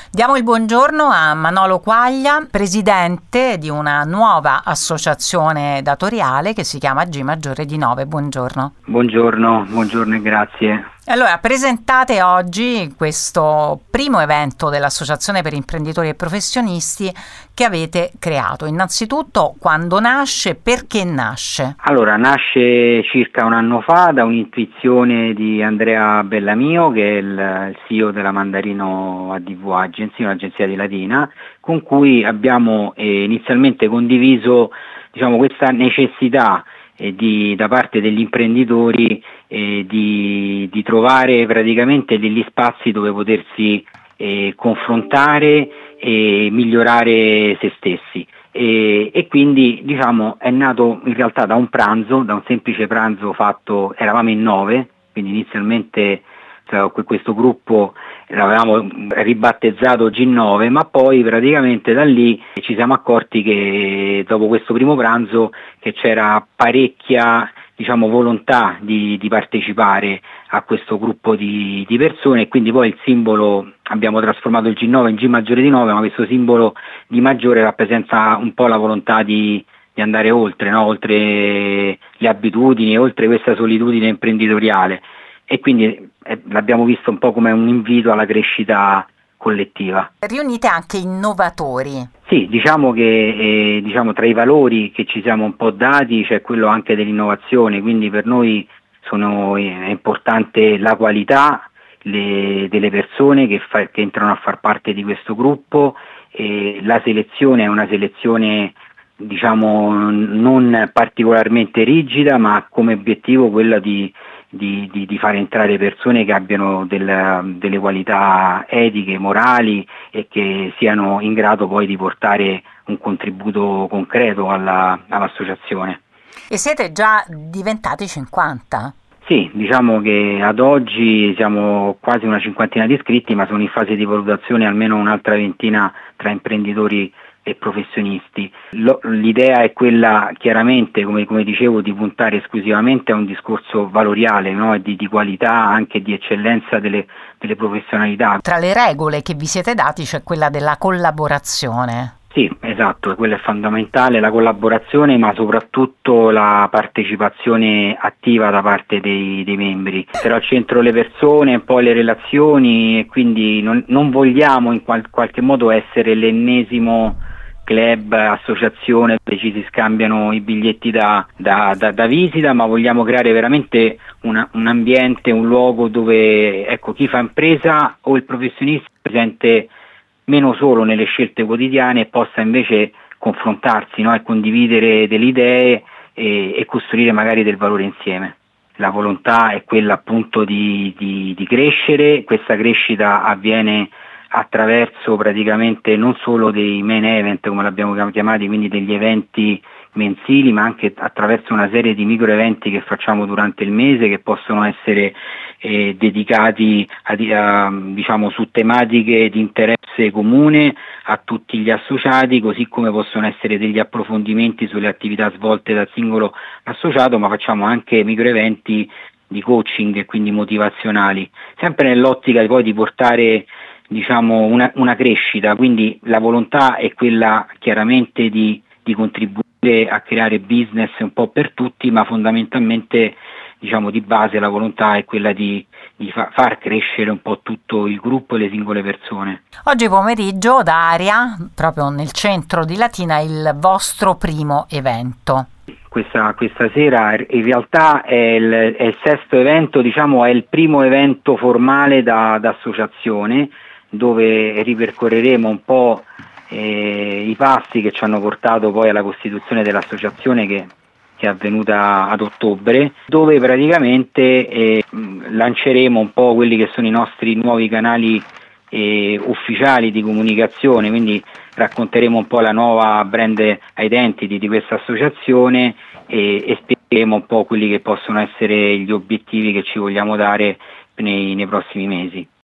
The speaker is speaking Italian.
Diamo il buongiorno a Manolo Quaglia, presidente di una nuova associazione datoriale che si chiama G Maggiore di Nove. Buongiorno. Buongiorno e grazie. Allora, presentate oggi questo primo evento dell'Associazione per Imprenditori e Professionisti che avete creato. Innanzitutto, quando nasce, perché nasce? Allora, nasce circa un anno fa da un'intuizione di Andrea Bellamio, che è il CEO della Mandarino ADV Agency, un'agenzia di Latina, con cui abbiamo inizialmente condiviso, questa necessità da parte degli imprenditori di trovare praticamente degli spazi dove potersi confrontare e migliorare se stessi. E quindi è nato in realtà da un semplice pranzo fatto, eravamo in 9, quindi inizialmente questo gruppo l'avevamo ribattezzato G9, ma poi praticamente da lì ci siamo accorti che dopo questo primo pranzo che c'era parecchia volontà di partecipare a questo gruppo di persone, e quindi poi il simbolo, abbiamo trasformato il G9 in G Maggiore di 9, ma questo simbolo di maggiore rappresenta un po' la volontà di andare oltre, no? Oltre le abitudini, oltre questa solitudine imprenditoriale, e quindi l'abbiamo visto un po' come un invito alla crescita collettiva. Riunite anche innovatori. Sì, diciamo che tra i valori che ci siamo un po' dati c'è quello anche dell'innovazione, quindi per noi è importante la qualità delle persone che entrano a far parte di questo gruppo, e la selezione è una selezione non particolarmente rigida, ma come obiettivo quella di far entrare persone che abbiano delle qualità etiche, morali, e che siano in grado poi di portare un contributo concreto all'associazione. E siete già diventati 50? Sì, diciamo che ad oggi siamo quasi una cinquantina di iscritti, ma sono in fase di valutazione almeno un'altra ventina tra imprenditori e professionisti. L'idea è quella, chiaramente, come dicevo, di puntare esclusivamente a un discorso valoriale, no? E di qualità, anche di eccellenza delle professionalità. Tra le regole che vi siete dati c'è quella della collaborazione. Sì, esatto, quella è fondamentale, la collaborazione, ma soprattutto la partecipazione attiva da parte dei membri. Però al centro le persone, poi le relazioni, e quindi non vogliamo in qualche modo essere l'ennesimo club, associazione dove ci si scambiano i biglietti da visita, ma vogliamo creare veramente un ambiente, un luogo dove chi fa impresa o il professionista è presente meno solo nelle scelte quotidiane e possa invece confrontarsi, no? E condividere delle idee e costruire magari del valore insieme. La volontà è quella appunto di crescere. Questa crescita avviene attraverso praticamente non solo dei main event, come l'abbiamo chiamati, quindi degli eventi mensili, ma anche attraverso una serie di micro eventi che facciamo durante il mese, che possono essere dedicati su tematiche di interesse comune a tutti gli associati, così come possono essere degli approfondimenti sulle attività svolte dal singolo associato, ma facciamo anche micro eventi di coaching e quindi motivazionali, sempre nell'ottica poi di portare una crescita. Quindi la volontà è quella chiaramente di contribuire a creare business un po' per tutti, ma fondamentalmente di base la volontà è quella di far crescere un po' tutto il gruppo e le singole persone. Oggi pomeriggio ad Aria, proprio nel centro di Latina, il vostro primo evento. Questa sera in realtà è il sesto evento, è il primo evento formale da associazione, dove ripercorreremo un po' i passi che ci hanno portato poi alla costituzione dell'associazione che è avvenuta ad ottobre, dove praticamente lanceremo un po' quelli che sono i nostri nuovi canali ufficiali di comunicazione, quindi racconteremo un po' la nuova brand identity di questa associazione e spiegheremo un po' quelli che possono essere gli obiettivi che ci vogliamo dare nei prossimi mesi.